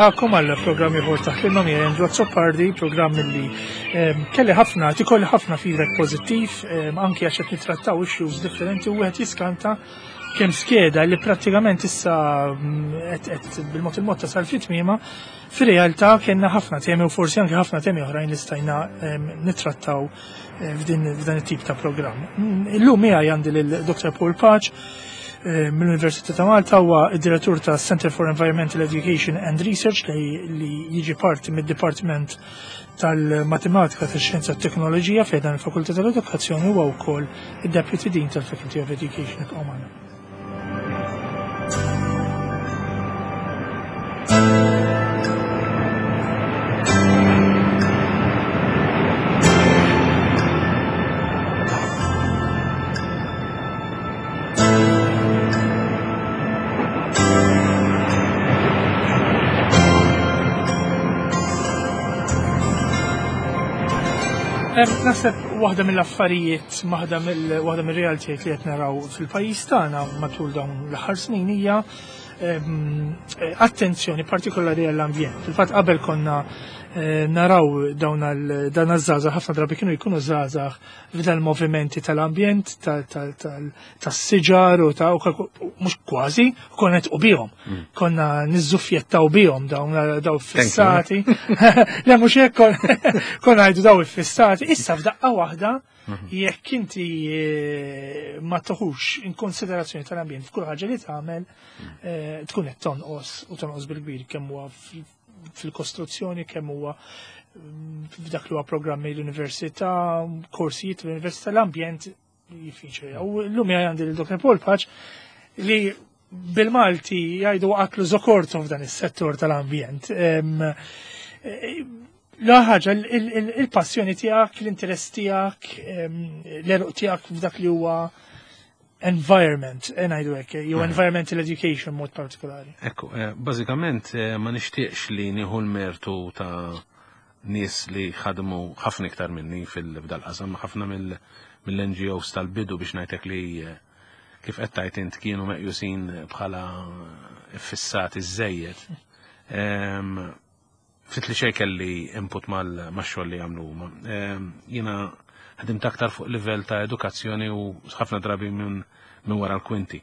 nilqakom għal programm ieħor taħt il-nomija Andrew Zoppardi, programm li kelli tikolli ħafna feedback pożittiv, anke għax qed nittrattaw issues differenti u wieħed jiskanta kemm skeda li prattikament issa qed bil-mod il-mod tasal fit-tmiema, fir-realtà kienna ħafna temi u forsi anke ħafna temi oħrajn li stajna nittrattaw f'dan it-tip ta' programm. Illum miegħi għandi lil Dr. Paul Paċ mill-Università ta' Malta, huwa id-direttur ta' Center for Environmental Education and Research li jiġi parti mid-Dipartiment tal-Matematika, tax-Xjenza u Teknoloġija fejn dan il-Fakultà tal-Edukazzjoni, huwa wkoll id-Deputy Dean tal-Faculty of Education at Oman. Naħseb waħda mill-affarijiet, waħda mill-realtijiet li qed naraw fil-pajjiż tagħna matul dawn l-aħħar snin hija attenzjoni partikolari għall-ambjent. Fil-fatt qabel konna naraw dan iż-żgħażagħ ħafna drabi kienu jkunu żgħażagħ f'dan movimenti tal-ambjent, tas-siġar u mhux kważi, konna nettqu bihom. Konna niżżuffjettaw bihom daw fissati. Le mhux hekk konna ngħidu daw iffissati. Issa f'daqqa waħda jekk inti ma toħux in konsiderazzjoni tal-ambjent f'kull ħaġa li tagħmel tkun qed tonqos bil-kbir kemm huwa fil-kostruzzjoni, kemm huwa f'dak li huwa programmi l-università, korsijiet l-Università tal-Ambjent jiffiċċju. U llum għandi l-Dr. Paul Paċ li bil-Malti jgħidu għaqlu zokortu f'dan is-settur tal-ambjent. Ħaġa il-passjoni tiegħek, l-interess tiegħek, l-eruq tiegħek f'dak li huwa environment, ngħidu hekk, jew environmental education mod partikolari. Ekku, bażikament ma nixtieqx li nieħu l-mertu ta' nies li ħadmu ħafna iktar minni fil-qasam, ħafna mill-NGOs tal-bidu biex ngħidlek li kif qed tgħid int kienu meqjusin bħala fissati żejjed. Ftit li xejn kelli input mal-xogħol li jagħmlu huma. Jiena ħadimt aktar fuq livell ta' edukazzjoni u ħafna drabi minn wara l-kwinti.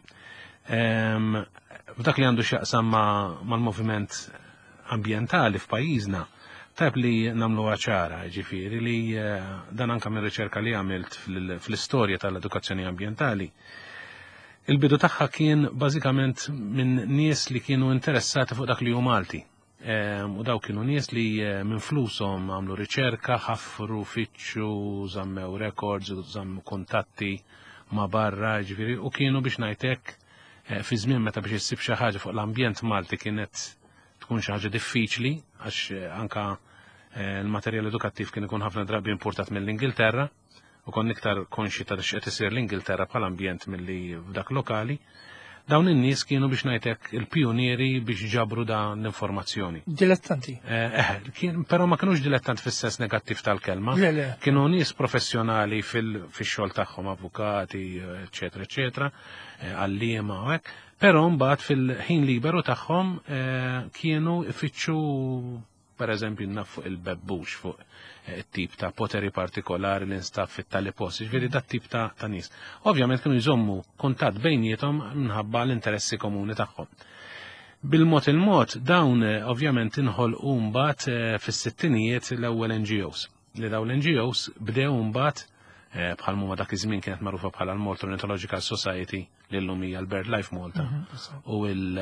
F'dak li għandu x'jaqsam mal-moviment ambjentali f'pajjiżna, tajb li nagħmlu ċara, ġifieri li dan anke minn riċerka li għamilt fl-istorja tal-edukazzjoni ambjentali. Il-bidu tagħha kien bażikament minn nies li kienu interessati fuq dak li hu Malti. U daw kienu nies li minn flushom għamlu riċerka, ħaffru, fittxu, żammew records, żammu kontatti ma' barra, ġifieri, u kienu biex ngħidlek fi żmien meta biex issib xi ħaġa fuq l-ambjent Malti kienet tkun xi ħaġa diffiċli għax anka l-materjal edukattiv kien ikun ħafna drabi importat mill-Ingilterra u kon iktar konxi ta' x'qed isir l-Ingilterra bħall-ambjent milli f'dak lokali. Dawn in-nies kienu biex ngħidlek il-pionieri biex ġabru dan l-informazzjoni. Dilettanti. Però ma kinux dilettanti fis-sens negattiv tal-kelma. Kienu nies professjonali fix-xogħol tagħhom, avukati, eċetera, eċetera, għalliema u hekk. Però mbagħad fil-ħin liberu tagħhom kienu ifittxu pereżempju naf fuq il-bebbux fuq tip ta' poteri partikolari li nstab fit-talipos, ġifieri dat tip ta' nies. Ovvjament kienu jżommu kuntatt bejniethom minħabba l-interessi komuni tagħhom. Bil-mod il-mod dawn ovvjament inħolqu mbagħad fis-sittinijiet l-ewwel NGOs. Li dawn l-NGOs bdew mbagħad bħal huma dak iż-żmien kienet magħrufa bħala l-Malta Ornithological Society li llum hija l-BirdLife Malta u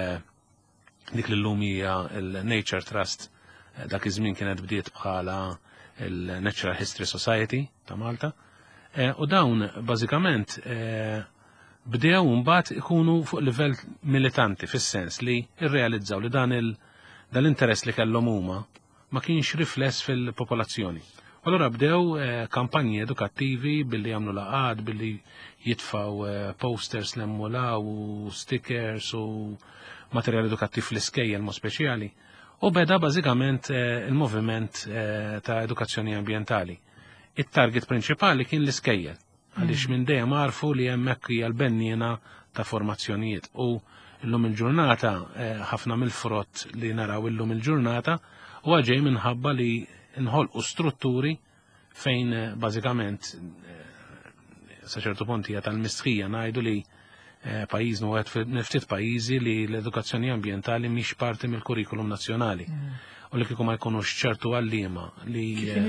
dik li llum hija l-Nature Trust dak iż-żmien kienet bdiet bħala il-Natural History Society ta' Malta, u dawn bażikament bdew mbagħad ikunu fuq livell militanti fis-sens li rrealizzaw li dan l-interess li kellhom huma ma kienx rifless fil-popolazzjoni. Allura bdew kampanji edukattivi billi jagħmlu laqgħat, billi jitfgħu posters l-emmulaw u stickers u materjal edukattiv fl-iskejjel mod speċjali. U beda bażikament il-moviment ta' edukazzjoni ambjentali. It-target prinċipali kien l-iskejjel, għaliex minn dejjem għarfu li hemmhekk hija l-benniena ta' formazzjonijiet. U illum il-ġurnata ħafna mill-frott li naraw illum il-ġurnata huwa ġej minħabba li nħolqu strutturi fejn bażikament sa ċertu punti hija tal-mistħija ngħidu li pajjiżna wieħed ftit pajjiżi li l-edukazzjoni ambjentali mhix parti mill-kurrikulum nazzjonali. U li kieku ma jkunux ċertu għalliema li.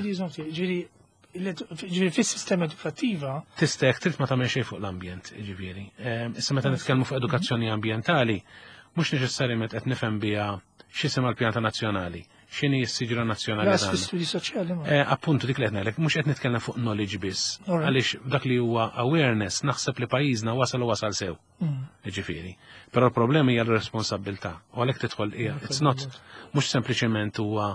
Ġifieri fis-sistema edukattiva. Tista' jekk trid ma tagħmel xejn fuq l-ambjent, ġifieri. Issa meta nitkellmu fuq edukazzjoni ambjentali, mhux neċessarjament qed nifhem biha x'isem l-pjanta nazzjonali. X'inhi s-siġra nazzjonali tagħna. Appuntu dik li qed ngħidlek, mhux qed nitkellem fuq knowledge biss. Għaliex dak li huwa awareness naħseb li pajjiżna wasal sew. Ġifieri. Però l-problema hija l-responsabilità. U għalhekk tidħol hija it's not mhux sempliċement huwa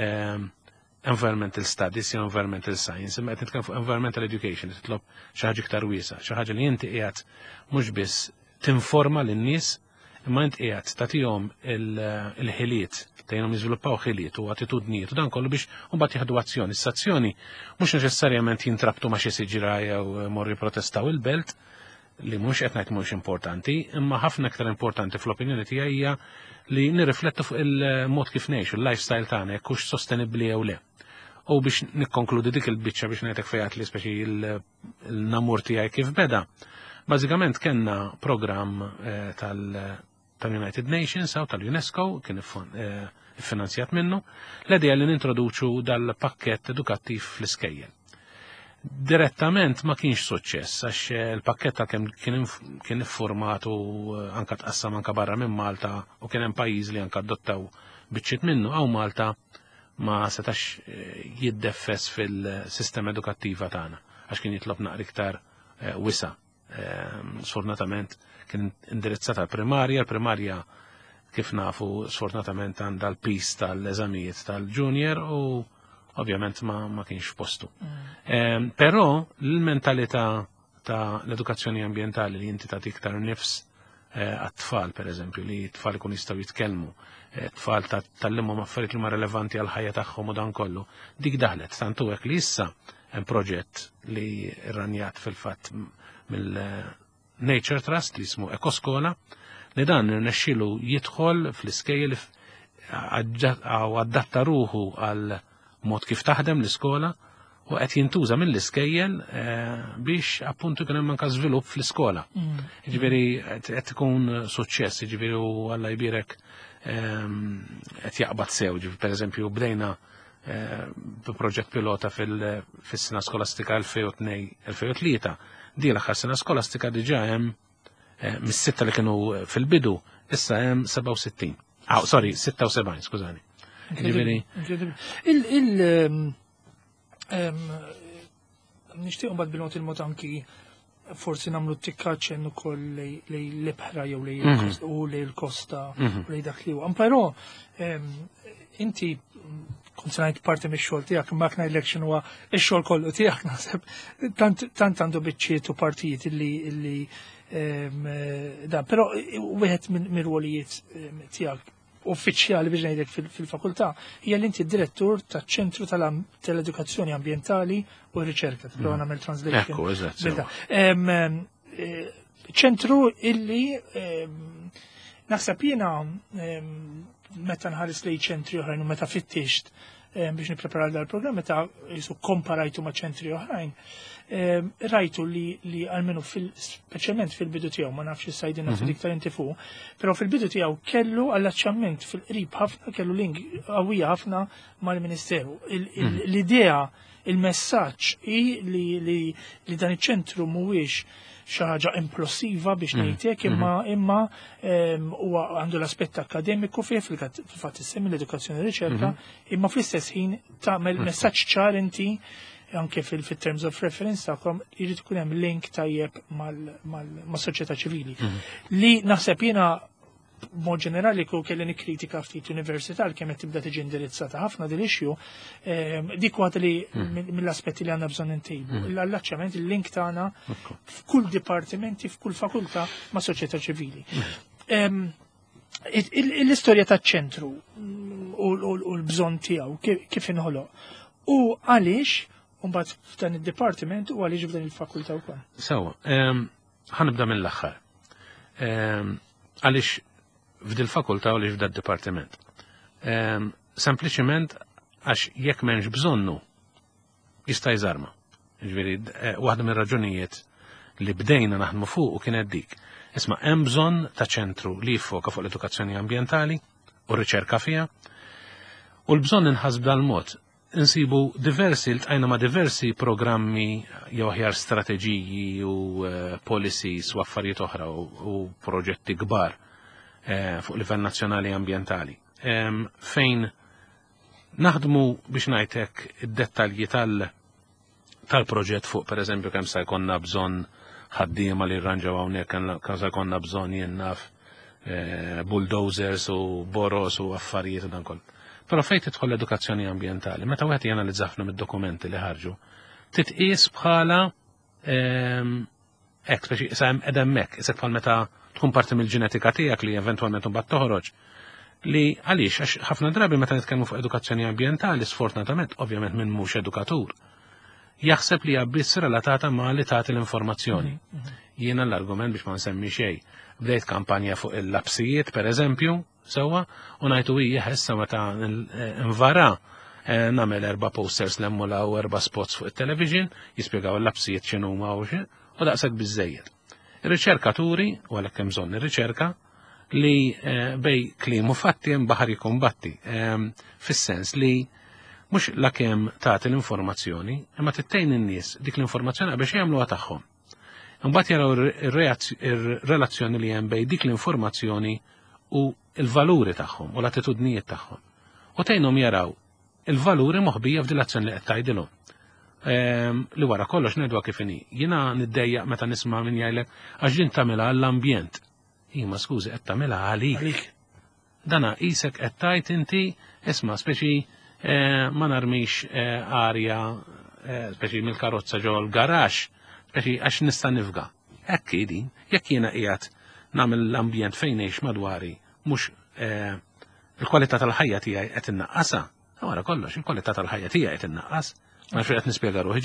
environmental studies jew environmental science, imma qed nitkellem fuq environmental education, titlob xi ħaġa iktar wiesa', xi ħaġa li inti qiegħed mhux biss tinforma lin-nies imma inti qiegħed tagħtihom il-ħiliet tgħinhom jiżviluppaw ħiliet u attitudnijiet u dan kollu biex mbagħad jieħdu azzjoni. Is-azzjoni mhux neċessarjament jintrabtu ma' xi siġra jew morru jipprotestaw il-belt li mhux qed ngħid mhux importanti, imma ħafna iktar importanti fl-opinjoni tiegħi hija li nirriflettu fuq il-mod kif ngħixu, il-lifestyle tagħna jekk hux sostenibbli jew le. U biex nikkonkludi dik il-biċċa biex ngħidlek fejn li speċi il-namur tiegħi kif beda. Bażikament kellna programm tal-United Nations aw tal-UNESCO kien iffinanzjat minnu l-idea li nintroduċu dal-pakkett edukattiv fl-iskejjel. Direttament ma kienx suċċess għax il-pakkett kemm kien iffurmat u anke tqassam anke barra minn Malta u kien hemm pajjiż li anke adottaw biċċiet minnu aw Malta ma setax jiddeffess fil-sistema edukattiva tagħna għax kien jitlob naqra iktar wisa'. Sfortunatament kien indirizzata l-primarja kif nafu sfortunatament għandha l-pis tal-eżamijiet tal-junior u ovvjament ma kienx postu. Però l-mentalità ta' l-edukazzjoni ambientali li inti tagħti iktar nifs għat-tfal pereżempju li t-tfal ikun jistgħu jitkellmu, tfal tal-limmhom affarijiet li ma relevanti għal ħajja tagħhom u dan kollu. Dik daħlet tantu hekk li issa hemm proġett li rranjat fil-fatt mill-Nature Trust li jismu Ekoskola li dan irnexxielu jidħol fl-iskejjel u adatta ruħu għal mod kif taħdem l-iskola u qed jintuża mill-iskejjel biex appuntu kien hemm anke żvilupp fl-iskola. Jiġifieri qed ikun suċċess, jiġifieri u Alla jbierek qed jaqbad sew, pereżempju bdejna b'proġett pilota fis-sena skolastika 2002-2003. Di l-aħħar sena skolastika diġà hemm mis-sitta li kienu fil-bidu issa hemm 67. Sorry, 76, skużani. Nixtieq mbagħad bil-mod il-mod anki forsi nagħmlu tikkaċċen ukoll lej l-ibħra jew lej l-kosta u lej dak li huwa. Però inti kont ngħid parti mix-xogħol tiegħek imma ngħidlek x'inhu huwa x-xogħol kollu tiegħek naħseb tant għandu biċċiet u partijiet illi dan, però wieħed mir-rwolijiet tiegħek uffiċjali biex ngħidlek fil-fakultà hija li inti d-direttur taċ-ċentru tal-edukazzjoni ambjentali u r-riċerka. Tipprova nagħmel translation. ċentru illi naħseb jiena meta nħares lejn ċentri oħrajn u meta fittixt biex nipprepara dal-programm meta jisu komparajtu ma' ċentri oħrajn, rajtu li għalmenu speċjalment fil-bidu tiegħu ma nafx is-sajdina fil-iktar inti fuq, però fil-bidu tiegħu kellu allaċċament fil-qrib ħafna kellu link qawwija ħafna mal-Ministeru. L-idea, il-messaġġ hi li dan iċ-ċentru mhuwiex xi ħaġa implosiva biex ngħidlek imma huwa għandu l-aspett akademiku fih fil-fatt issemmi l-edukazzjoni u riċerka, imma fl-istess ħin tagħmel messaġġ ċar inti anke fil-terms of reference tagħkom jrid ikun hemm link tajjeb mas-soċjetà ċivili. Li naħseb jiena mod ġenerali ku kelli nikkritika ftit università kemm qed tibda tiġi indirizzata ħafna din issue dik waħda li mill-aspetti li għandna bżonn intejbu. L-allaċċament il-link tagħna f'kull dipartimenti f'kull fakultà ma' soċjetà ċivili. L-istorja taċ-ċentru u l-bżonn tiegħu kif inħoloq u għaliex mbagħad f'dan id-dipartiment u għaliex f'dan il-fakultà wkoll. Sewa, ħanibda mill-aħħar. Għaliex f'dil fakultà u li f'dal dipartiment. Sempliċiment għax jekk m'hemmx bżonnu jista' jżarma. Ġifieri waħda mir-raġunijiet li bdejna naħdmu fuq u kienet dik. Isma' hemm bżonn ta' ċentru li jiffoka fuq l-edukazzjoni ambjentali u r-riċerka fiha. U l-bżonn inħass b'dal-mod. Insibu diversi, ltqajna ma' diversi programmi jew aħjar strateġiji u policies u affarijiet oħra u proġetti kbar fuq livell nazzjonali ambjentali. Fejn naħdmu biex ngħidlek id-dettalji tal-proġett fuq pereżempju kemm se jkollna bżonn ħaddiema li rranġaw hawnhekk, kemm se jkollna bżonn jinnaf bulldozers u boros u affarijiet u dan kollu. Però fejn tidħol l-edukazzjoni ambjentali, meta wieħed janalizza ħafna mid-dokumenti li ħarġu, titqies bħala speċi sa hemm hemmhekk, isek bħal meta tkun parti mill-ġenetika tiegħek li eventwalment imbagħad toħroġ. Li għaliex għax ħafna drabi meta nitkellmu fuq edukazzjoni ambjentali, sfortunatament ovvjament minn mhux edukatur, jaħseb li hija biss relatata ma' li tagħti l-informazzjoni. Jiena l-argument biex ma nsemmi xejn. Bdejt kampanja fuq il-lapsijiet, pereżempju, sewwa, u ngħidu hija issa meta nvara nagħmel 4 posters l-emmula u 4 spots fuq it-television, jispjegaw il-lapsijiet x'inhuma u xi, u daqshekk biżżejjed. Ir-riċerkaturi, u għalhekk hemm bżonn ir-riċerka, li bej kliem u fatti hemm baħar jikumbatti, fis-sens li mhux lakemm tagħti l-informazzjoni, imma tittejn in-nies dik l-informazzjoni biex jagħmluha tagħhom. Imbagħad jaraw ir-relazzjoni li hemm bejn dik l-informazzjoni u l-valuri tagħhom u l-attitudnijiet tagħhom. U tgħinhom jaraw il-valuri moħbija f'din l-azzjoni li qed tgħidilhom. Li wara kollox ngħidwa kif inhi. Jiena niddejjaq meta nisma' min jgħidlek għax din tagħmilha għall-ambjent. Ima skużi qed tagħmilha għalik. Dana qisek qed tgħid inti isma' speċi ma narmix arja speċi mill-karozza ġew l-garax. Speċi għax nista' nifga. Hekk din, jekk jiena qiegħed nagħmel l-ambjent fejn ngħix madwari mhux il-kwalità tal-ħajja tiegħi qed innaqqasha. Wara kollox, il-kwalità tal-ħajja tiegħi qed innaqqas. Ma xi qed nispjega ruħi.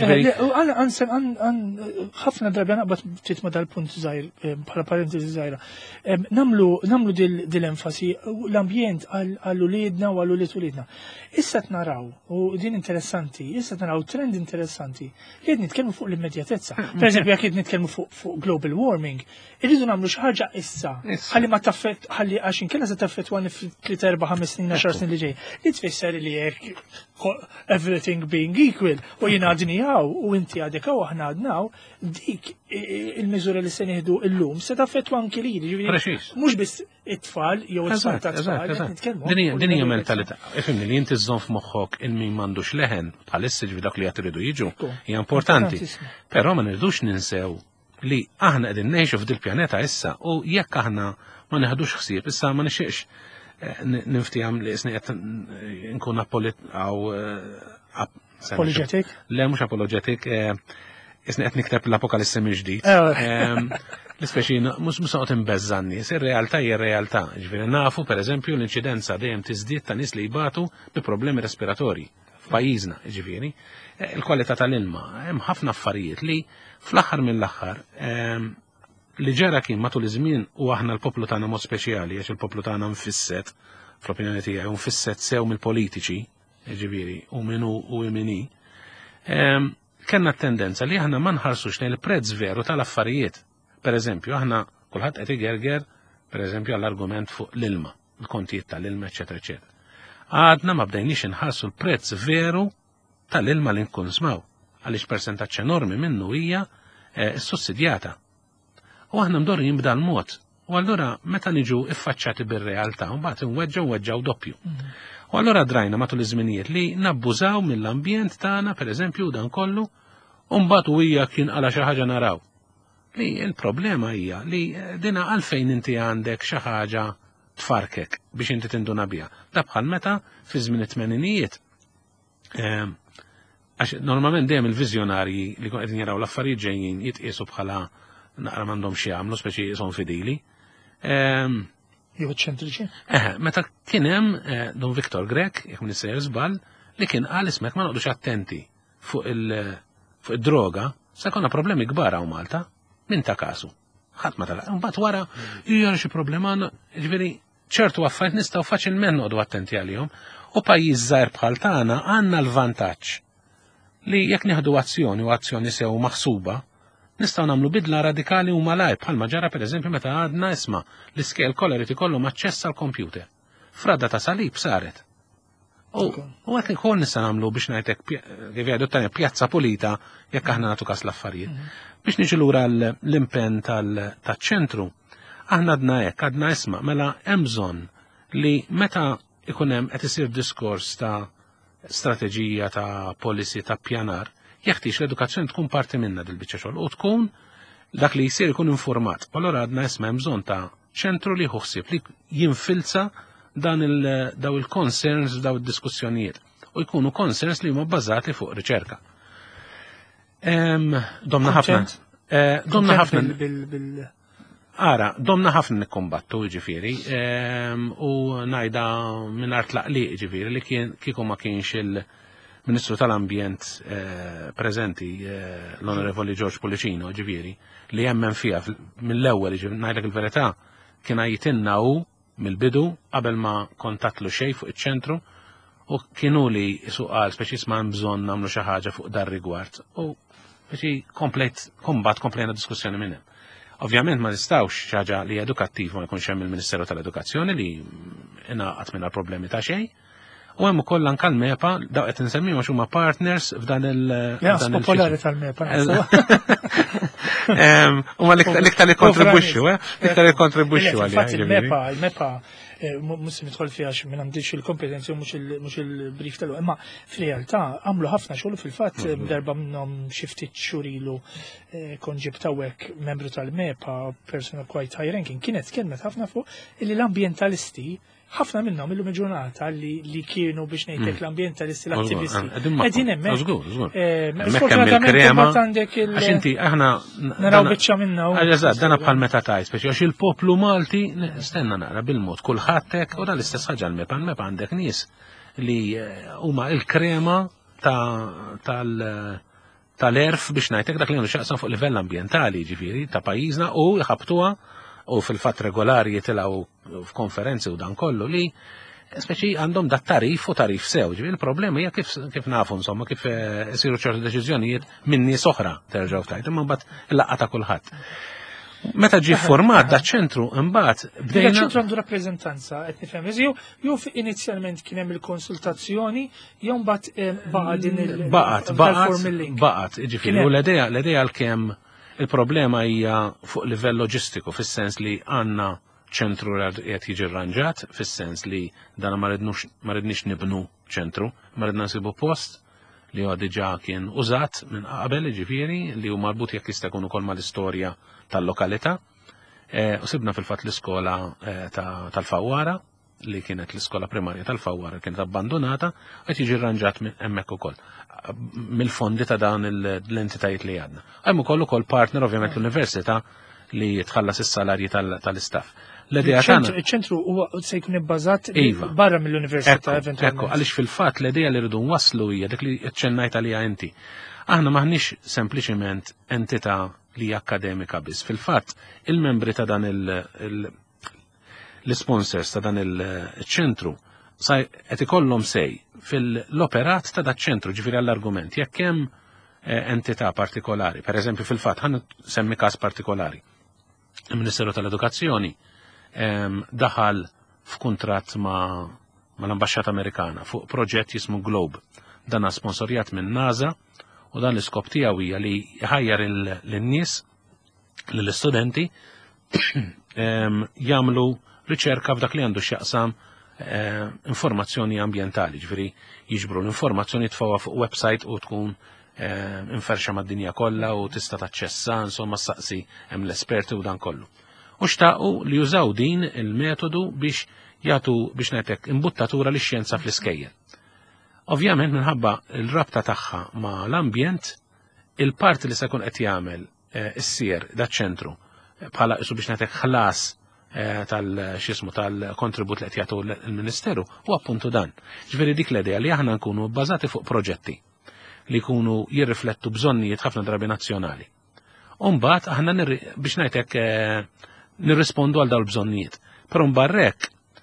Ħafna drabi naqbad ftit ma dal-punt żgħir bħala parentesi żgħira. Namlu dil-enfasi l-ambjent għall-uliedna u għall-uliedna. Issa naraw, u din interessanti, issa naraw trend interessanti. Qed nitkellmu fuq l-immedjatezza. Pereżempju jekk qed nitkellmu fuq global warming, irridu nagħmlu xi ħaġa issa. Ħalli ma taffett ħalli għax inkella se taffettwani f'3, 4, 5 snin, 10 snin li ġej. Li tfisser li jekk everything being equal u jina għadnijaw u inti għadek għaw aħna għadnaw, dik il-mizura li se nieħdu il-lum se taffettu anki li, mux biss it-tfal jew it-tfal ta' tfal. Din hija mentalità. Ifhimni li inti żżomm f'moħħok il-min m'għandux leħen bħalissa ġifi dak li qed iridu jiġu hija importanti. Però ma nirdux ninsew li aħna qegħdin ngħixu f'dil pjaneta issa u jekk aħna ma neħdux ħsieb issa ma nixieqx niftihom li isni qed nkun apologetic? Le, mhux apologetic, isni qed nikteb l-apokalissi minn ġdid. L-ispeċi mhux noqgħod imbeżża n-nies, ir-realtà hija r-realtà. Ġifieri nafu pereżempju l-inċidenza dejjem tiżdied ta' nies li jbatu bi problemi respiratorji f'pajjiżna, ġifieri. Il-kwalità tal-ilma, hemm ħafna affarijiet li fl-aħħar mill-aħħar li ġara kien matul iż-żmien u aħna l-poplu tagħna mod speċjali għax il-poplu tagħna nfisset fl-opinjoni tiegħi u nfisset sew mill-politiċi, ġifieri u minnu u minni. Kellna tendenza li aħna ma nħarsux lejn il-prezz veru tal-affarijiet. Pereżempju, aħna kulħadd qed igerger pereżempju għall-argument fuq l-ilma, il-kontijiet tal-ilma, eċetera, eċetera. Għadna ma bdejniex inħarsu l-prezz veru tal-ilma li nkonsmaw, għaliex persentaġġ enormi minnu hija sussidjata. U aħna mdorri jimbda l-mod. U allura meta niġu iffaċċati bir-realtà, mbagħad inweġġaw doppju. U allura drajna matul iż-żminijiet li nabbużaw mill-ambjent tagħna pereżempju dan kollu, u mbagħad hija kien għala xi ħaġa naraw. Li l-problema hija li dina għalfejn inti għandek xi ħaġa tfarkek biex inti tinduna biha. Da bħal meta fi żmien it-tmeninijiet. Għax normalment dejjem il-viżjonarji li qegħdin jaraw l-affarijiet ġejjin jitqiesu bħala naqra m'għandhom xi jagħmlu speċi son fidili. Jew ċentriċi? Meta kien hemm Don Viktor Grek, jekk min isejjer żball, li kien qal ismek ma noqgħodux attenti fuq id-droga, se jkollna problemi kbar hawn Malta, min ta' kasu. Ħadd ma tala. Mbagħad wara hija xi problema, ġifieri ċertu affarijiet nistgħu faċilment noqogħdu attenti għalihom u pajjiż żgħir bħal tagħna għandna l-vantaġġ li jekk nieħdu azzjoni u azzjoni sew maħsuba nistgħu nagħmlu bidla radikali u malajr bħalma ġara pereżempju meta għadna isma' l-iskejl kollha irid ikollhom aċċess għall-kompjuter. Fradda ta' salib saret. U għek ukoll nista' nagħmlu biex ngħidlek kif jgħidu tani pjazza pulita jekk aħna nagħtu każ l-affarijiet. Biex niġu lura l-impenn taċ-ċentru, aħna għadna isma' mela hemm bżonn li meta ikun hemm qed isir diskors ta' strateġija ta' policy ta' pjanar, jeħtieġ l-edukazzjoni tkun parti minna dil-biċċa xogħol u tkun dak li jsir ikun informat. Allura għadna isma' hemm bżonn ta' ċentru li ħuħsieb li jinfilza daw il-concerns daw il-diskussjonijiet u jkunu concerns li huma bbażati fuq riċerka. Domna ħafna nikkombattu ġifieri u ngħidha mingħajr tlaqliq ġifieri li kieku ma kienx il-Ministru tal-Ambjent preżenti l-Onorevoli George Policino ġifieri li jemmen fiha mill-ewwel ngħidlek il-verità kien jgħidilna hu mill-bidu qabel ma kontatlu xejn fuq iċ-ċentru u kienu li suqal speċi ma' bżonn nagħmlu xi ħaġa fuq dar rigward u speċi komplejna diskussjoni minn hemm. Ovvjament ma nistgħux xi ħaġa li edukattiv ma jkunx hemm il-Ministeru tal-Edukazzjoni li ingħaqad minn problemi ta' xejn. U hemm ukoll anke l-MEPA daw qed insemmihom għax huma partners f'dan popolari tal-MEPA. Huma l-iktar li kontribwixxu, l-iktar li kontribwixxu għalih. Il-MEPA mhux nidħol fiha għax minn għandix il-kompetenzi u mhux il-brief tal imma fir-realtà għamlu ħafna xogħol fil-fatt darba minnhom xi ftit xhur ilu konġibt hawnhekk membru tal-MEPA, persona quite high ranking, kienet tkellmet ħafna fuq illi l-ambjentalisti ħafna minnhom illum il-ġurnata li kienu biex ngħidlek l-ambjentalisti l-attivisti. Qegħdin hemmhekk. Sfortunatament għandek għax inti aħna naraw biċċa minnha. Eżatt, dana bħal meta tajt, speċi għax il-poplu Malti stenna naqra bil-mod kulħadd hekk u l-istess ħaġa l-MEPA għandek nies li huma l-krema tal-erf biex ngħidlek dak li għandu x'jaqsam fuq livell ambjentali ġifieri ta' pajjiżna u jħabtuha u fil-fatt regolari jitilgħu f'konferenzi u dan kollu li speċi għandhom dat tarif u tarif sew. Il-problema hija kif nafu insomma kif isiru ċertu deċiżjonijiet minn nies oħra terġgħu tajt imma mbagħad il-laqgħa ta' kulħadd. Meta ġie format da ċentru imbagħad bdejna. ċentru għandu rappreżentanza qed nifhem jew inizjalment kien hemm il-konsultazzjoni jew mbagħad baqa' din baqgħet jiġifieri u l-idea l-kemm il-problema hija fuq livell loġistiku fis-sens li għandna ċentru li qed jiġi rranġat, fis-sens li dan ma rridniex nibnu ċentru, ma ridna nsibu post li huwa diġà kien użat minn qabel ġifieri li hu marbut jekk jista' jkun ukoll mal-istorja tal-lokalità. U sibna fil-fatt l-iskola tal-Fawwara li kienet l-iskola primarja tal-Fawwara kienet abbandonata qed jiġi rranġat hemmhekk ukoll mill-fondi ta' dan l-entitajiet li għadna. Hemm ukoll partner ovvjament l-Università li tħallas is-salarji tal-istaff. Il-ċentru huwa se jkun ibbażat barra mill-Università eventwalment. Ekku, għaliex fil-fatt l-idea li rridu nwasslu hija dik li ċċennajt għaliha inti. Aħna maħniex sempliċement entità li akademika biss. Fil-fatt il-membri ta' dan l-sponsors ta' dan il-ċentru qed ikollhom sej fil-operat ta' dat ċentru ġifieri għall-argument jekk hemm entità partikolari, pereżempju fil-fatt ħan semmi każ partikolari. Il-Ministeru tal-Edukazzjoni daħal f'kuntratt ma' l-Ambaxxata Amerikana fuq proġett jismu Globe. Dan sponsorjat minn NASA u dan l-iskop tiegħu hija li jħajjar lin-nies lill-istudenti jagħmlu riċerka f'dak li għandu x'jaqsam informazzjoni ambjentali, ġifieri jiġbru l-informazzjoni tfawha fuq website u tkun inferxa mad-dinja kollha u tista' taċċessa insomma saqsi hemm l-esperti u dan kollu. U xtaqu li jużaw din il-metodu biex jagħtu biex ngħidlek imbuttatura lix-xjenza fl-iskejjel. Ovvjament minħabba l-rabta tagħha ma' l-ambjent, il-parti li se jkun qed jagħmel issier daċ-ċentru bħala isu biex ngħidlek ħlas tal-kontribut li qed jagħtu l-Ministeru u appuntu dan. Ġifieri dik l-idea li aħna nkunu bbażati fuq proġetti li jkunu jirriflettu bżonnijiet ħafna drabi nazzjonali. U mbagħad aħna biex ngħidlek nirrispondu għal dawn il-bżonnijiet. Però mbagħad hekk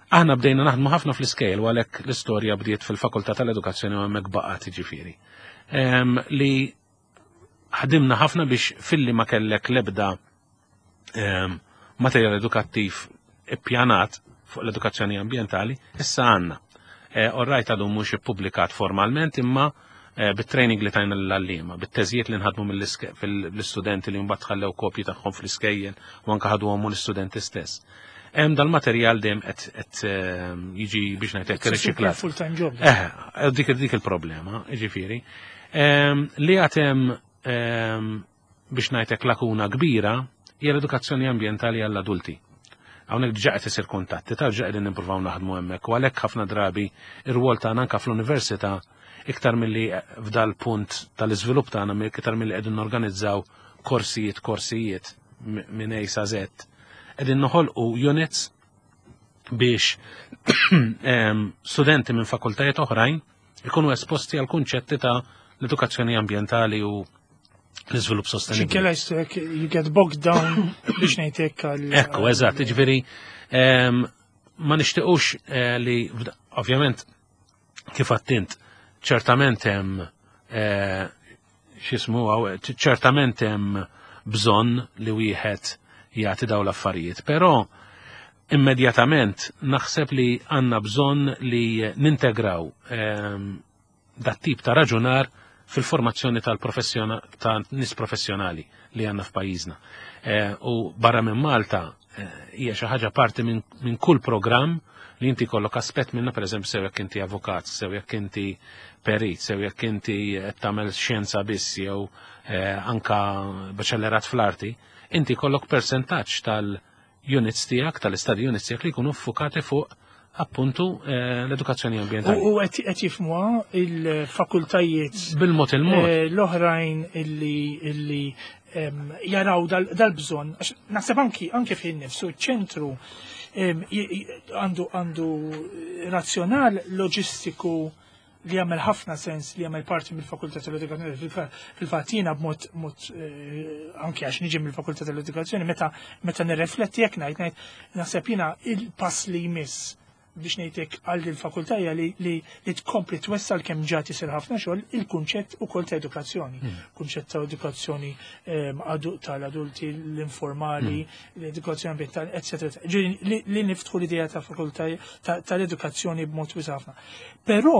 Aħna bdejna naħdmu ħafna fl-iskejl, u għalhekk l-istorja bdiet fil-Fakultà tal-Edukazzjoni u hemmhekk baqgħet ġifieri. Li ħadimna ħafna biex filli ma kellek l-ebda materjal edukattiv ippjanat fuq l-edukazzjoni ambientali, issa għandna. Orrajt għadu mhux ippubblikat formalment imma bit-training li tajna l-allima, bit-teżjiet li nħadmu mill-istudenti li mbagħad ħallew kopji tagħhom fl-iskejjel u anke ħadwhom l-istudenti stess. Hemm dal-materjal dejjem qed jiġi biex ngħidlek riċiklat. Full-time job. Dik il-problema, jiġifieri. Li għatem biex ngħidlek lakuna kbira hija l-edukazzjoni ambientali għall-adulti. Hawnhekk diġà qed isir kuntatti ta' ġa qegħdin nippruvaw naħdmu hemmhekk u għalhekk ħafna drabi ir-rwol tagħna anke fl-università iktar milli f'dal punt tal-iżvilupp tagħna iktar milli qegħdin norganizzaw korsijiet minn A sa Z. Qegħdin noħolqu units biex studenti minn fakultajiet oħrajn ikunu esposti għal kunċetti ta' l-edukazzjoni ambientali u l-iżvilupp sostenibli. Xinkella you get bogged down biex ngħidlek għal. Ekku, eżatt, ġifieri ma nixtiequx li ovvjament kif attint ċertament hemm ċertament hemm bżonn li wieħed jagħti dawn l-affarijiet, però immedjatament naħseb li għandna bżonn li nintegraw dat tip ta' raġunar fil-formazzjoni ta' nis professjonali li għandna f'pajjiżna. U barra minn Malta hija xi ħaġa parti minn kull programm li inti kollok aspett minna, pereżempju sew jekk inti avukat, sew jekk inti perit, sew jekk inti qed tagħmel xjenza biss jew anka baċellerat fl-arti, inti kollok persentaġġ tal-units tiegħek, tal-istadi units tiegħek li jkunu ffukati fuq appuntu l-edukazzjoni ambientali. U qed jifhmuha il-fakultajiet bil-mod l-oħrajn illi jaraw dal-bżonn. Naħseb anke fin nifsu ċentru għandu razzjonal loġistiku li jagħmel ħafna sens li jagħmel parti mill-Fakultà tal-Edukazzjoni. Fil-fatt jiena b'mod anke għax niġi mill-Fakultà tal-Edukazzjoni meta nirrefletti jekk ngħid naħseb jiena il-pass li jmiss biex ngħidlek għal il-fakultajja li tkompli twessal kemm ġati isir ħafna xogħol il-kunċett ukoll ta' edukazzjoni. Kunċett ta' edukazzjoni tal-adulti, l-informali, l-edukazzjoni ambientali, eccetera. Li niftħu l-idea ta' fakultajja tal-edukazzjoni b'mod wiesa' ħafna. Però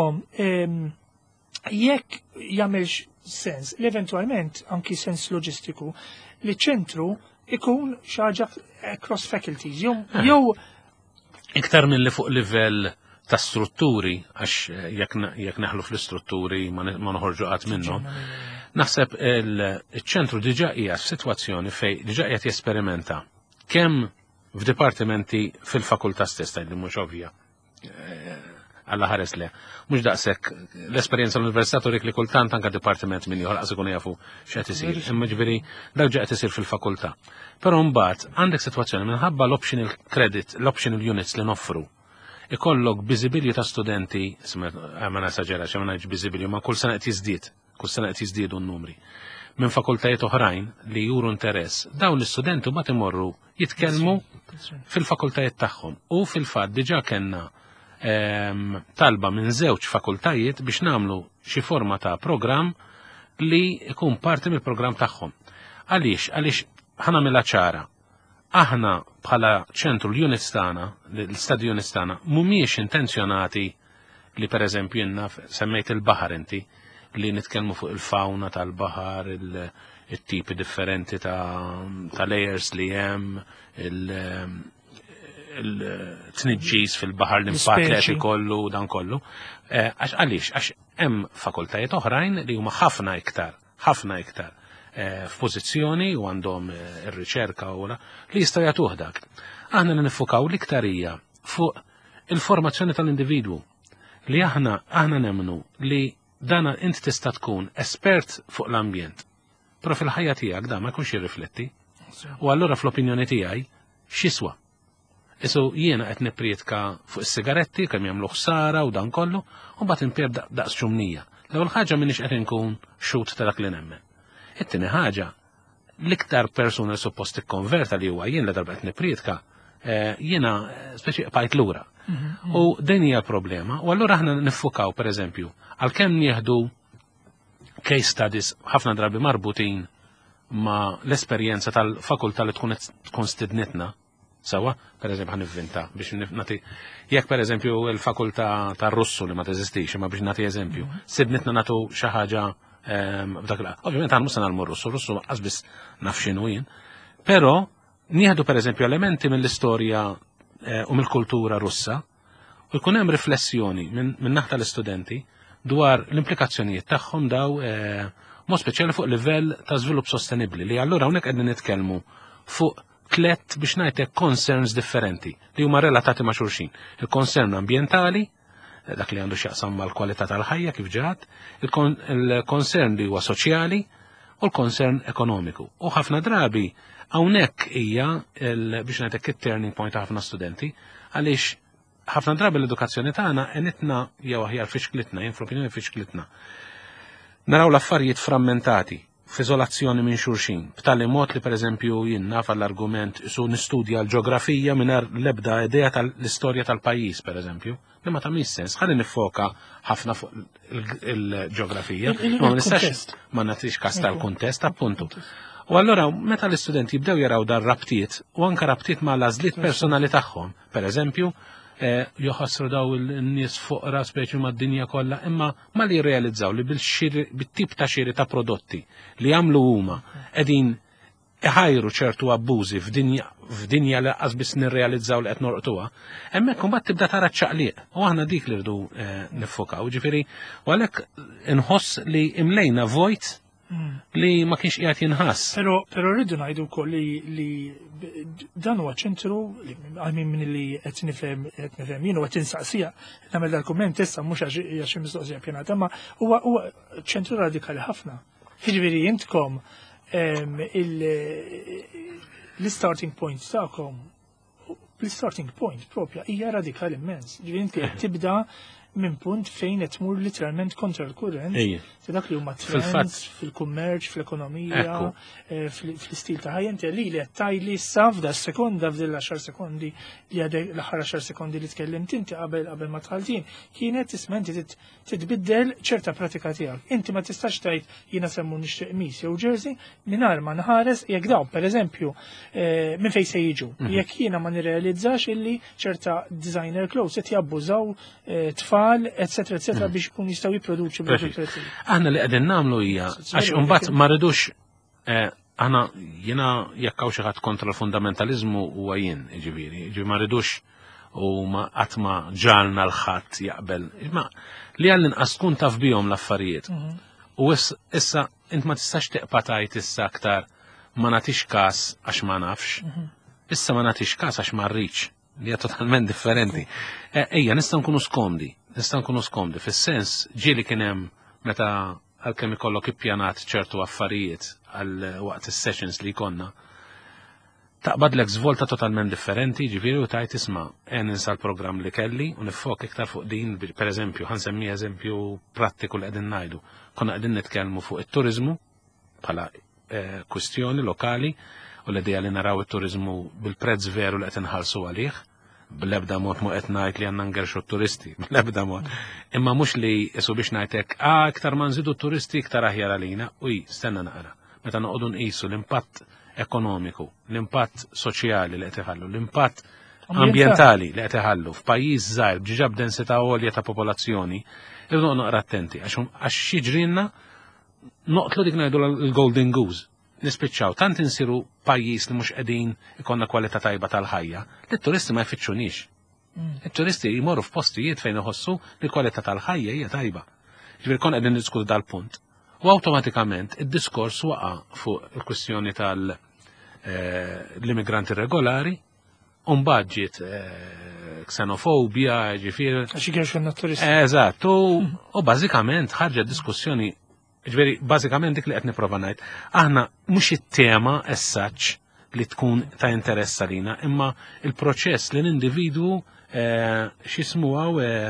jekk jagħmelx sens, li eventwalment anki sens loġistiku li ċentru ikun xi ħaġa cross faculties jew iktar minn li fuq livell ta' strutturi, għax jekk neħlu fl-istrutturi ma noħorġu qatt minnhom. Naħseb il-ċentru diġà hija f'sitwazzjoni fejn diġà qed jesperimenta kemm f'dipartimenti fil-fakultà stessa li mhux ovvja. Alla ħares le. Mhux daqshekk l-esperjenza l-Università turik li kultant anke dipartiment min joħolqas ikun jafu x'qed isir. Imma ġifieri dak ġa qed isir fil-fakultà. Però mbagħad għandek sitwazzjoni minħabba l-optional credit, l-optional units li noffru. Ikollok biżibilju ta' studenti, ma nasaġerax, ma ngħidx biżibilju, ma kull sena qed jiżdiedu n-numri. Minn fakultajiet oħrajn li juru interess, dawn l-istudenti mbagħad imorru jitkellmu fil-fakultajiet tagħhom. U fil-fatt diġà kellna talba minn żewġ fakultajiet biex nagħmlu xi forma ta' programm li jkun parti mill-programm tagħhom. Għaliex ħanamilha ċara. Aħna bħala ċentru l-units tagħna, l-study units tagħna, mhumiex intenzjonati li pereżempju jenna semmejt il-baħar inti li nitkellmu fuq il-fawna tal-baħar, il-tipi differenti ta' layers li hemm, il-tniġġis fil-baħar l-impatt li qed ikollu dan kollu. Għaliex għax hemm fakultajiet oħrajn li huma ħafna iktar f'pożizzjoni u għandhom ir-riċerka u li jistgħu jagħtuh dak. Aħna nifukaw l-iktarija fuq il-formazzjoni tal-individwu li aħna nemmnu li dana inti tista' tkun espert fuq l-ambjent. Però fil-ħajja tiegħek dan ma jkunx jirrifletti. U allura fl-opinjoni tiegħi x'iswa. Isu jiena qed nipprietka fuq is-sigaretti kemm jagħmlu ħsara u dan kollu, u mbagħad impjeb daqs ċumnija. L-ewwel ħaġa m'iniex qed inkun xut ta' dak li nemmen. It-tieni ħaġa l-iktar persuna li suppost tikkonverta li huwa jien li darba qed nipprietka jiena speċi bajt lura. U din hija problema, u allura aħna niffukaw pereżempju għalkemm nieħdu case studies ħafna drabi marbutin ma l-esperjenza tal-fakultà li tkun stidnitna sawa, pereżempju ħanivvinta biex nagħti jekk pereżempju l-fakultà tar-Russu li ma teżistix, ma biex nagħti eżempju, stidnitna nagħtu xi ħaġa b'dak ovvjament aħna mhux se nagħmlu Russu qasbis naf x'inhu jien, però nieħdu pereżempju elementi mill-istorja u mill-kultura Russa u jkun hemm riflessjoni minn naħta l-istudenti dwar l-implikazzjonijiet tagħhom daw mod speċjali fuq livell ta' żvilupp sostenibbli li allura hawnhekk qegħdin nitkellmu fuq tliet biex ngħidlek concerns differenti li huma relatati ma' xulxin. Il-concern ambjentali, dak li għandu x'jaqsam mal-kwalità tal-ħajja kif ġat, il-concern li huwa soċjali u l-concern ekonomiku. U ħafna drabi hawnhekk hija biex ngħidlek it-turning point ta' ħafna studenti għaliex ħafna drabi l-edukazzjoni tagħna enitna jew aħjar fixklitna, jien fl-opinjoni fixklitna. Naraw l-affarijiet frammentati, f'izolazzjoni minn xulxin, b'tali mod li pereżempju jien naf l-argument su nistudja l-ġeografija mingħajr l-ebda idea tal-istorja tal-pajjiż pereżempju, li ma tagħmilx sens, ħalli nifoka ħafna fuq il-ġeografija, ma nistax ma nagħtix każ tal-kuntest appuntu. U allura meta l-istudenti jibdew jaraw dar rabtiet u anke rabtiet ma' l-għażliet personali tagħhom, pereżempju joħassru daw il-nies fuqra speċi mad-dinja kollha, imma ma li jirrealizzaw li bit-tip ta' xiri ta' prodotti li jagħmlu huma qegħdin iħajru ċertu abbużi f'dinja li qasbis nirrealizzaw li qed norqtuha, hemmhekk imbagħad tibda tara ċaqliq u aħna dik li rridu niffokaw. Ġifieri u għalhekk inħoss li imlejna vojt li ma kienx qiegħed jinħass. Però rridu ngħidu wkoll li dan huwa ċentru għalmin minn li qed nifhem jien u qed insaqsija nagħmel dal-kumment issa mhux għax xi mistoqsija pjanata, ma huwa ċentru radikali ħafna. Jiġifieri intkom l-starting point tagħkom l-starting point propja hija radikali immens. Ġifieri inti qed tibda minn punt fejn qed tmur literalment kontra l-kurrent ta' dak li huma trends fil-kummerċ, fl-ekonomija, fl-istil ta' ħajja inti li qed tgħidli issa f'da sekonda f'dil 10 sekondi li għadek l-aħħar 10 sekondi li tkellimt inti qabel ma tħaltin kienet isma' inti titbiddel ċerta pratika tiegħek. Inti ma tistax tgħid jiena semmu nixtieq mis jew jersey mingħajr ma nħares jekk dawn pereżempju minn fejn se jiġu. Jekk jiena ma nirrealizzax illi ċerta designer clothes qed jabbużaw tfal, eccetera, biex kun jistaw jiproduċu bil-prezzi. Aħna li qegħdin nagħmlu hija għax imbagħad ma rridux aħna jiena jekk hawn xi ħadd kontra l-fundamentaliżmu huwa jien, jiġifieri ma rridux u ma qatt ma ġalna l-ħadd jaqbel. Li għall-inqas tkun taf bihom l-affarijiet. U issa int ma tistax teqpa' tgħid issa aktar ma nagħtix każ għax ma nafx. Issa ma nagħtix każ għax ma rridx. Li hija totalment differenti. Ejja, nista' nkunu skomdi, fis-sens ġieli kien hemm meta għalkemm ikollok ippjanat ċertu affarijiet għal waqt is-sessions li jkollna. Taqbadlek żvolta totalment differenti, ġifieri u tgħid isma' ninsa l-programm li kelli u nifok iktar fuq din, pereżempju, ħansemmi eżempju prattiku li qegħdin ngħidu. Konna qegħdin nitkellmu fuq it-turiżmu bħala kwistjoni lokali u l-idea li naraw it-turizmu bil-prezz veru li qed inħallsu għalih, bl-ebda mod mu qed ngħid li għandna ngerxu t-turisti, bl-ebda mod. Imma mhux li isu biex ngħidlek iktar ma nżidu t-turisti iktar aħjar għalina, stenna naqra. Meta noqogħdu nqisu l-impatt ekonomiku, l-impatt soċjali li qed iħallu, l-impatt ambjentali li qed iħallu f'pajjiż żgħir b'ġiġa b'densità għolja ta' popolazzjoni, irridu noqra attenti għax xiġrilna noqtlu dik ngħidu l-golden goose. Nispiċċaw tant insiru pajjiż li mhux qegħdin ikonna kwalità tajba tal-ħajja, li t-turisti ma jfittxunix. Il-turisti jmorru f'postijiet fejn iħossu li kwalità tal-ħajja hija tajba. Ġifieri kon qegħdin niskutu dal-punt. U awtomatikament id-diskors waqa' fuq il-kwistjoni tal-immigranti regolari u mbagħad ġiet ksenofobja, ġifieri. Għax jgerxu turisti. Eżatt, u bażikament ħarġet diskussjoni. Ġveri, bażikament dik li qed nipprova ngħid, aħna mhux it-tema as-such li tkun ta' interess għalina, imma il-proċess li l-individwu x'ismuha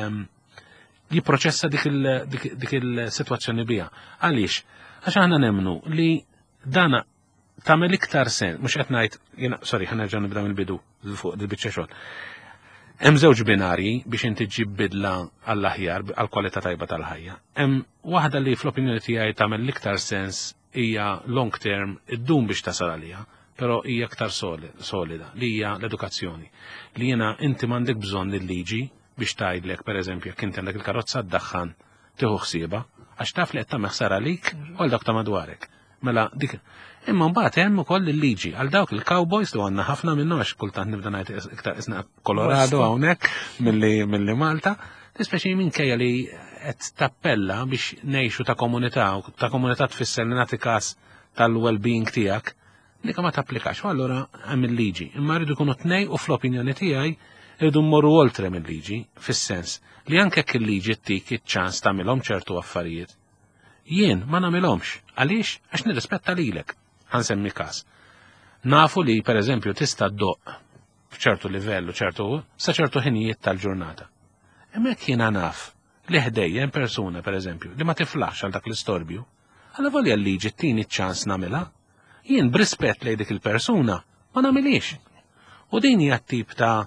jipproċessa dik il-sitwazzjoni biha. Għaliex? Għax aħna nemmnu li dana tagħmel iktar sens, mhux qed ngħid, ħanerġa' nibda mill-bidu fuq il-biċċa xogħol. Hemm żewġ binarji biex inti ġib bidla għall-aħjar, għall-kwalità tajba tal-ħajja. Hemm waħda li fl-opinjoni tiegħi tagħmel l-iktar sens hija long term iddum biex tasal għaliha, però hija aktar solida li hija l-edukazzjoni. Li jiena inti m'għandek bżonn il-liġi biex tgħidlek pereżempju jekk inti għandek il-karozza ddaħħan tieħu ħsieba għax taf li qed tagħmel ħsara lik u għal dak ta' madwarek. Mela dik. Imma mbagħad hemm ukoll il-liġi għal dawk il-cowboys li għandna ħafna minnhom għax kultant nibda ngħid iktar isna Colorado hawnhekk milli Malta, ispeċi minkejja li qed tappella biex ngħixu ta' komunità tfisser li nagħti każ tal-well-being tiegħek, dik ma tapplikax, u allura hemm il-liġi. Imma rridu jkunu tnej u fl-opinjoni tiegħi rridu mmorru oltre mill-liġi, fis-sens li anke jekk il-liġi tik iċ-ċans tagħmilhom ċertu affarijiet. Jien ma nagħmilhomx, għaliex għax nirrispetta lilek. Ħansemmi każ. Nafu li pereżempju tista' ddoq f'ċertu livell u sa ċertu ħinijiet tal-ġurnata. Hemmhekk jiena naf li ħdejja hemm persuna pereżempju li ma tiflax għal dak l-istorbju, għal volja l-liġi tini ċans nagħmilha, jien b'rispett lejn dik il-persuna ma nagħmilix. U din hija tip ta'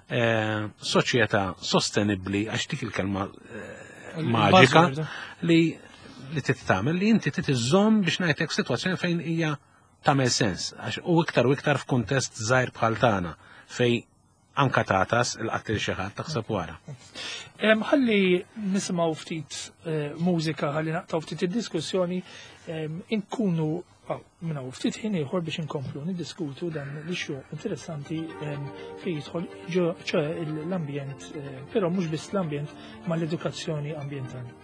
soċjetà sostenibbli għax dik il-kelma maġika li tittamel li inti titiżomm biex ngħidlek sitwazzjoni fejn hija tagħmel sens u iktar f'kuntest żgħir bħal tagħna fejn anka tatas il-qattil xi ħadd taħseb wara. Ħalli nisimgħu ftit mużika ħalli naqtaw ftit id-diskussjoni inkunu minna ftit ħin ieħor biex inkomplu niddiskutu dan l-ixju interessanti fejn jidħol ċe l-ambjent, però mhux biss l-ambjent ma l-edukazzjoni ambjentali.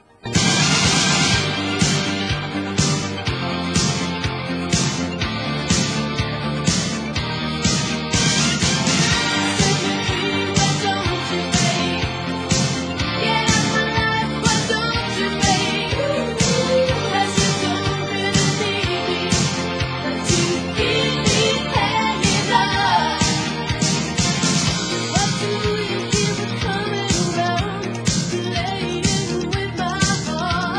With my heart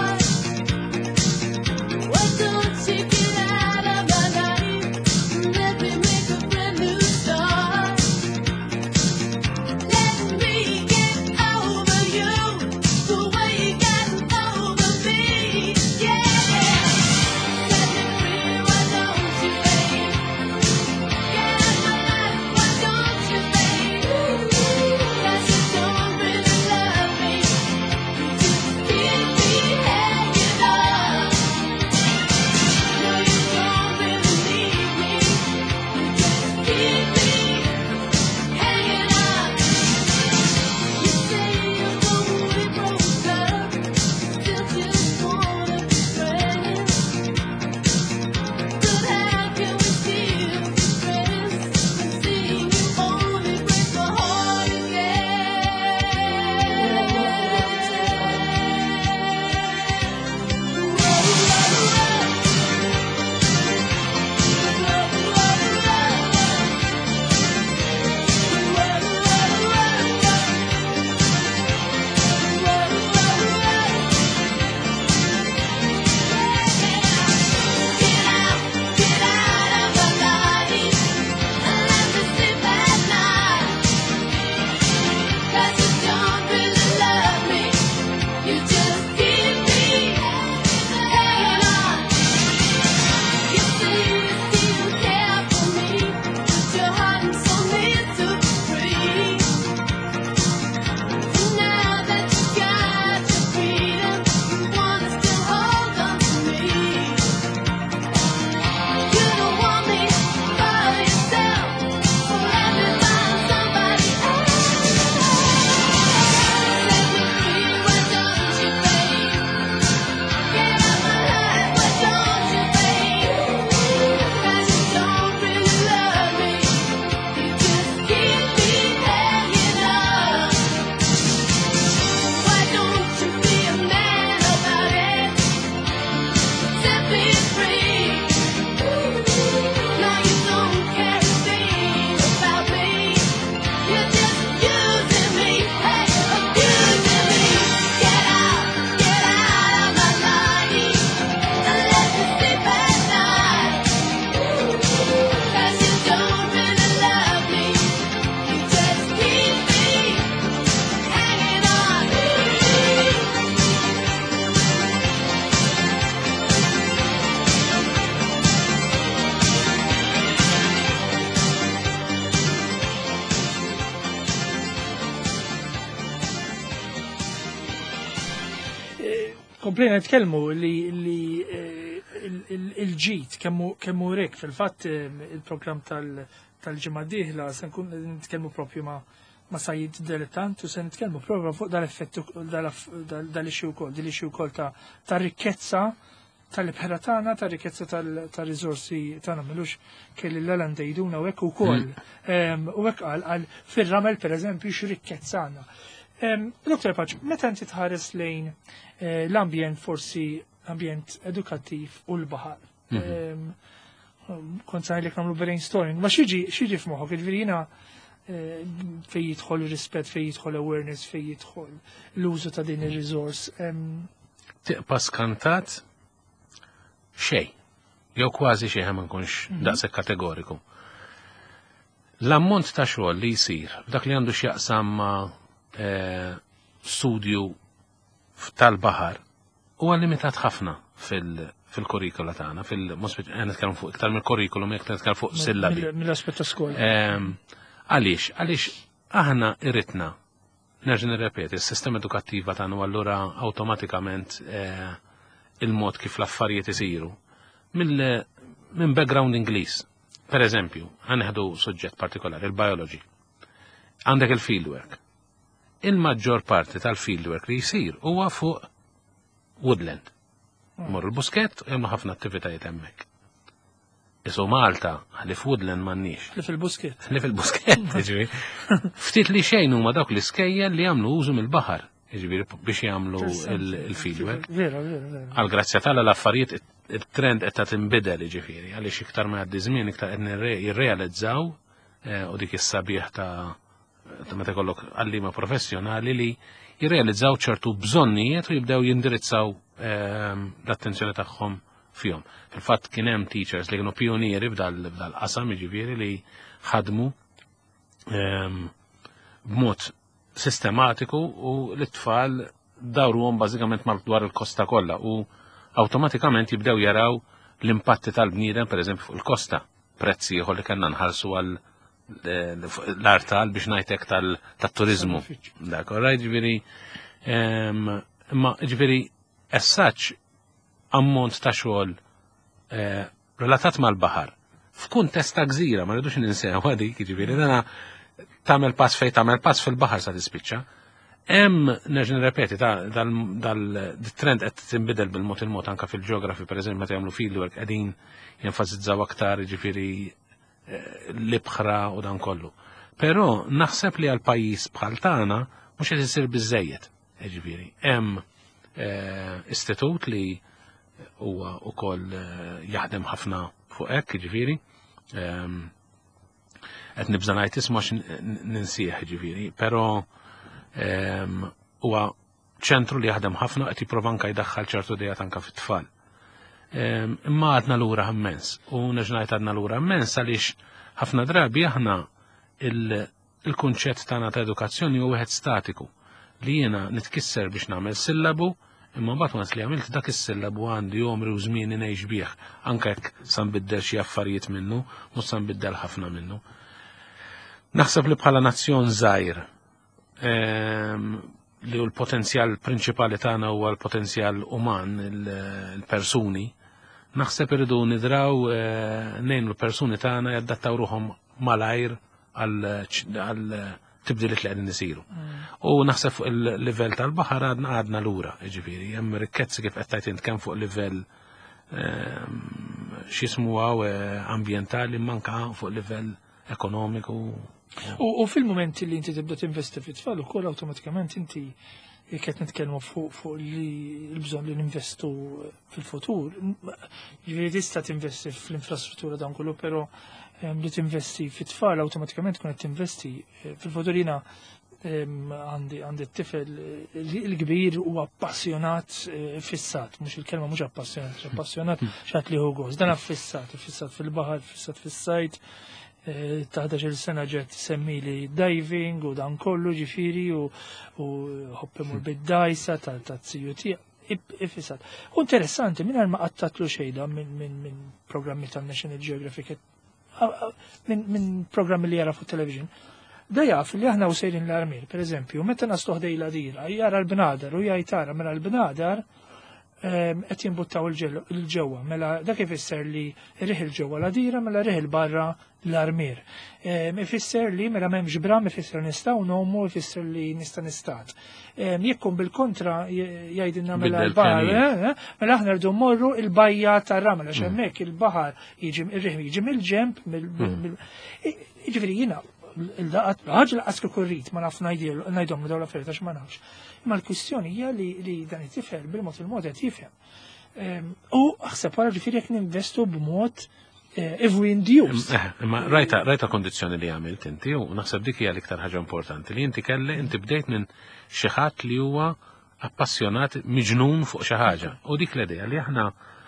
komplejna nitkellmu li il-ġid kemmu rek fil-fatt il-programm tal-ġimgħa d-dieħla se nkun nitkellmu propju ma' Sajid Dilettant u se nitkellmu propju fuq dal-effett dal-ixxu wkoll ta' rikkezza tal-ibħra tagħna, ta' rikkezza tal-riżorsi tagħna milux kelli l-Elanda jduna u hekk ukoll. U hekk qal fir-ramel pereżempju x'rikkezza għandna. Dr. Paċ, meta inti tħares lejn l-ambjent forsi ambjent edukattiv u l-baħar. Kont sajlek nagħmlu brainstorming, ma xieġi f'moħħok, il-virina fej jidħol rispett, fej jidħol awareness, fej jidħol l-użu ta' din ir-resource. Tiqpa skantat xej, jew kważi xej ma nkunx daqshekk kategoriku. L-ammont ta' xogħol li jsir f'dak li għandu x'jaqsam ma' studju tal-baħar huwa limitat ħafna fil-kurrikula tagħna, nitkellmu fuq iktar mill-kurrikulum jekk nitkellmu fuq sillabi. Mill-aspett ta' skola. Għaliex aħna irritna nerġa' nirrepeti, s-sistema edukattiva tagħna allura awtomatikament il-mod kif l-affarijiet isiru minn background Ingliż. Per eżempju, ħaneħdu suġġett partikolari, il-biology. Għandek il-fieldwork. Il-maġġor parti tal-fieldwork li jsir huwa fuq woodland. Mor il-buskett u jemma ħafna attivitajiet hemmhekk. Isu Malta li f'woodland m'għandniex. Li fil-buskett. Li fil-buskett, jiġifieri. Ftit li xejn huma dawk l-iskejjel li jagħmlu użu mill-baħar, jiġifieri biex jagħmlu il-fieldwork. Vera. Għal grazzja tagħha l-affarijiet it-trend qed tinbidel jiġifieri, għaliex iktar ma jgħaddi żmien iktar qed jirrealizzaw u dik is-sabiħ ta' meta jkollok għallima professjonali li jirrealizzaw ċertu bżonnijiet u jibdew jindirizzaw l-attenzjoni tagħhom fihom. Fil-fatt kien hemm teachers li kienu pionieri f'dal-qasam jiġifieri li ħadmu b'mod sistematiku u l-tfal dawruhom bażikament madwar il-kosta kollha u awtomatikament jibdew jaraw l-impatti tal-bniedem pereżempju fuq il-kosta. Prezzi ieħor li kellna nħallsu għal l-artal biex ngħidlek tat-turiżmu. Dak, ġifieri imma ġifieri as such ammont ta' xogħol relatat mal-baħar f'kuntest ta' gżira ma rridux ninsew dik jiġifieri dana tagħmel pass fejn tagħmel pass fil-baħar sa tispiċċa. Hemm nerġa' nirrepeti dal-trend qed tinbidel bil-mod il-mod anke fil-ġeografi pereżempju meta jagħmlu fieldwork qegħdin jenfasizzaw aktar jiġifieri l-ibħra u dan kollu. Però naħseb li għal pajjiż bħal tagħna mhux qed isir biżejjed. Jiġifieri hemm istitut li huwa wkoll jaħdem ħafna fuq hekk jiġifieri. Qed nibża ngħid isma' ninsih jiġifieri, però huwa ċentru li jaħdem ħafna qed jipprova anke jdaħħal ċertu idejat anke fit-tfal. Imma għadna lura immens u ngħid għadna lura immens għaliex ħafna drabi aħna il-kunċett tagħna ta' edukazzjoni huwa wieħed statiku li jiena nitkisser biex nagħmel sillabu imma mbagħad waqt li għamilt dak is-sillabu għandi jomri u żmien ngħix bih anke hekk sa nbiddel xi affarijiet minnu mhux sa nbiddel ħafna minnu. Naħseb li bħala nazzjon żgħir li l-potenzjal prinċipali tagħna huwa l-potenzjal uman, il-persuni, naħseb irridu nidraw ngħinu l-persuni tagħna jaddattaw ruhom malajr għal tibdilit li qegħdin isiru. U naħseb fuq il-livell tal-baħar għadna lura, jiġifieri, hemm rikkezzi kif qed tgħid int kemm fuq livell x'ismuha ambjentali manka fuq livell ekonomiku. U fil-momenti li inti tibda tinvesti fit-tfal ukoll awtomatikament inti qed nitkellmu fuq li l-bżonn li ninvestu fil-futur. Jiġifieri tista' tinvesti fl-infrastruttura dan kollu, però li tinvesti fit-tfal awtomatikament tkun qed tinvesti fil-futur. Jiena għandi t-tifel il-kbir huwa appassjonat fissat, mhux il-kelma mhux appassjonat x'għad liħu gost. Dan affissat fil-baħar, fissat fis-sajt. Taħdax il-sena ġet semmili diving u dan kollu ġifiri u hoppimur bid-dajsa tal-CUT ifisat. U interessanti, minn ma qattatlu xejda minn programmi tal-National Geographic, minn programmi li jara fuq television. Da jaf li aħna u sejrin l-armir, per eżempju, meta nasluħ dejla dira, jara l-bnadar u jajtara mela l-bnadar qed jinbuttaw il-ġewwa, mela dak ifisser li riħ il-ġewwa l-għadira mela riħ il-barra l-armier. Ifisser li mela m'hemmx bram ifisser nistgħu nomu ifisser li nista' nistat. Jekk bil-kontra jgħidilna mela l-baħar, mela aħna rridu mmorru il-bajja tar-ramel għax hemmhekk il-baħar ir-riħ jiġi mill-ġenb jiġifieri jiena il-daqat ħaġa laqas kurrit ma naf ngħidhom dawn l-affarijiet għax ma nafx. Imma l-kwistjoni hija li dan it-tifel bil-mod qed jifhem. U aħseb wara ġifieri jekk ninvestu b'mod induced. Ma rajta kondizzjoni li għamilt inti u naħseb dik hija l-iktar ħaġa importanti li inti bdejt minn xi ħadd li huwa appassjonat miġnun fuq xi ħaġa. U dik l-idea li aħna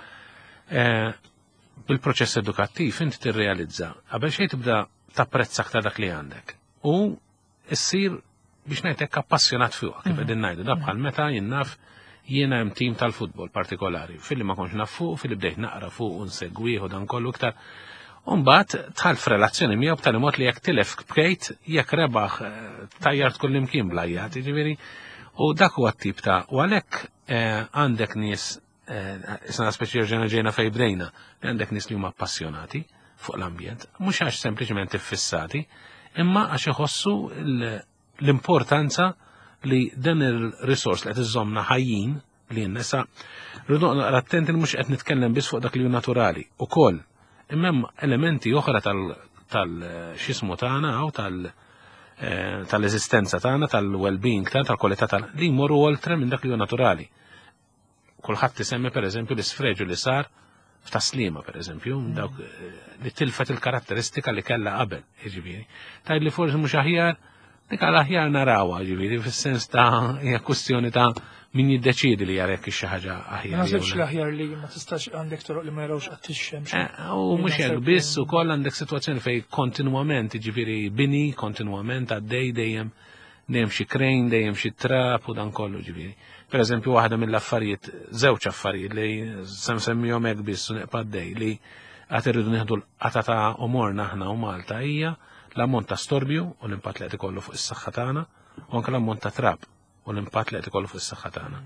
bil-proċess edukattiv inti tirrealizza qabel xejn tibda tapprezza aktar dak li għandek. U issir biex ngħidlek appassjonat fuq kif qegħdin ngħidu da bħal meta jinnaf jiena hemm tim tal-futbol partikolari, fil-li ma konx naf fuq, fil-li bdejt naqra fuq u nsegwih u dan kollu iktar. U mbagħad tħall f'relazzjoni miegħu b'tali mod li jekk tilef bkejt jekk rebaħ tajjart kull imkien blajjat, jiġifieri. U dak huwa t-tip ta' u għalhekk għandek nies isna speċi ġejna fejn bdejna, għandek nies li huma appassjonati fuq l-ambjent, mhux għax sempliċement iffissati, imma għax iħossu l-importanza li dan il-risors li qed iżommna ħajjin li n-nisa rridu naqra attenti mhux qed nitkellem biss fuq dak li hu naturali ukoll. Imma hemm elementi oħra tal-xismu tagħna aw tal-eżistenza tagħna, tal-well-being tagħna, tal-kwalità li jmorru oltre minn dak li hu naturali. Kulħadd isemmi pereżempju l-isfreġu li sar f'taslima pereżempju, dawk li tilfet il-karatteristika li kellha qabel, jiġifieri. Tgħid li forsi mhux aħjar dik għal-aħjar narawha, ġifieri fis-sens ta' hija kwestjoni ta' min jiddeċiedi li jarek xi ħaġa aħjar. Ma nasibx l-aħjar li ma tistax għandek toroq li ma jarawx qatt ix-xemx. U mhux hekk biss ukoll għandek sitwazzjoni fejn kontinwament jiġifieri bini kontinwament għaddej dejjem xi krejn, dejjem xi trap u dan kollu ġifieri. Pereżempju waħda mill-affarijiet, żewġ affarijiet li se nsemmihom hekk biss u neqpa' għaddej li qatt irridu nieħdu l-qata ta' umorna aħna u Malta hija l-ammont ta' storbju u l-impatt li qed ikollu fuq is-saħħa tagħna u anke l-ammont ta' trab u l-impatt li qed ikollu fuq is-saħħa tagħna.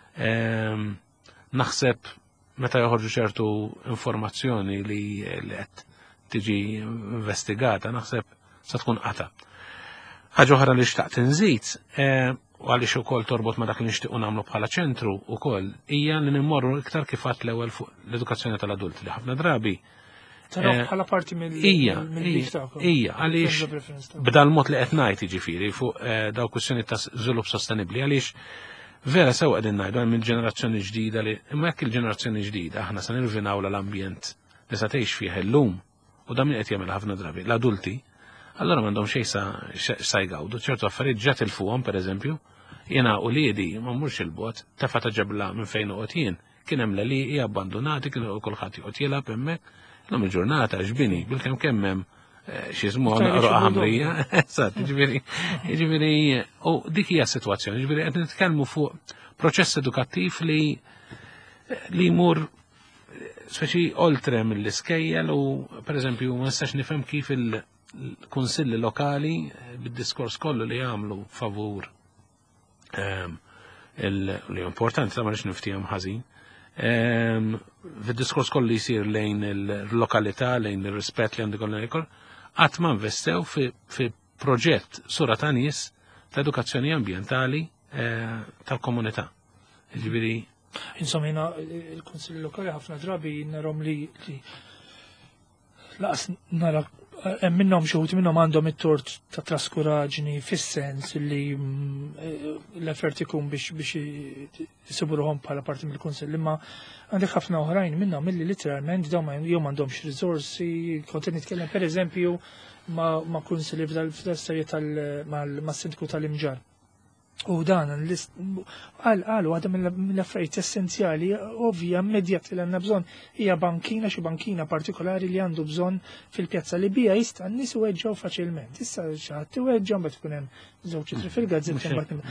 Naħseb meta joħorġu ċertu informazzjoni li qed tiġi investigata, naħseb se tkun qata. Ħaġa oħra li xtaqt inżid u għaliex ukoll torbot ma dak li nixtiequ nagħmlu bħala ċentru ukoll hija li nimmorru iktar kif għadd l-ewwel fuq l-edukazzjoni tal-adulti li ħafna drabi bħala parti mill-bif tagħkom. Ija, għaliex b'dal mod li qed ngħid jiġifieri fuq daw kwistjoni ta' żvilupp sostenibbli għaliex vera sew qegħdin ngħidu hemm il-ġenerazzjoni ġdida li imma jekk il-ġenerazzjoni ġdida aħna se nirvinaw l-ambjent li se tgħix fih illum u dan min qed jagħmel ħafna drabi l-adulti, allura m'għandhom xejn sa jgawdu ċertu affarijiet ġat ilfuhom pereżempju jiena u liedi ma mmurx il-bot tefa' ta' ġebla minn fejn noqgħod jien kien hemm l-għalieqi abbandonati kien kulħadd joqgħod jilgħab hemmhekk. L-lum il-ġurnata ġbini, bil-kem kemmem xizmu għana roqa ħamrija, ġiviri, u dik hija situazzjoni, ġiviri, għed nitkellmu fuq proċess edukattiv li jmur speċi oltre mill-iskejjel u, per eżempju, ma nistax nifhem kif il-kunsilli lokali bid-diskors kollu li għamlu favur li importanti, ta' marriċ niftijam ħażin, fil-diskors kollu jisir lejn il-lokalità, lejn il-rispett li għandu kollu jkun, għat ma investew fi proġett sura ta' nies ta' edukazzjoni ambientali tal-komunità. Ġifieri. Insomma, il-Konsilli Lokali ħafna drabi narom li laqas nara minnhom xi minnhom għandhom it-tort ta' traskuraġni fis-sens li l-effert ikun biex jisiburuhom bħala parti mill-Kunsill, imma għandek ħafna oħrajn minnhom milli literalment dawn jew m'għandhomx riżorsi, kont nitkellem pereżempju ma' kunsilli f'dal-serje mas-sindku tal-Imġar. U dan għalu għadha mill-affarijiet essenzjali, ovvja, immedjati li għandna bżonn hija bankina, xi bankina partikolari li għandu bżonn fil-pjazza li bija jista' n-nies iweġġgħu faċilment. Issa xaħat iweġġgħu mbagħad tkun hemm żewġ itri fil-gazzetta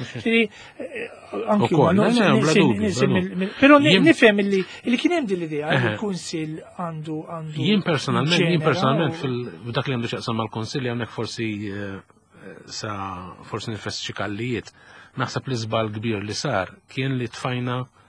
imbagħad. Però nifhem li kien hemm din l-idea il-kunsill għandu. Jien personalment f'dak li għandu x'aqsam mal-kunsill hawnhekk forsi forsi nifess xi kallijiet. Naħseb li żball kbir li sar kien li tfajna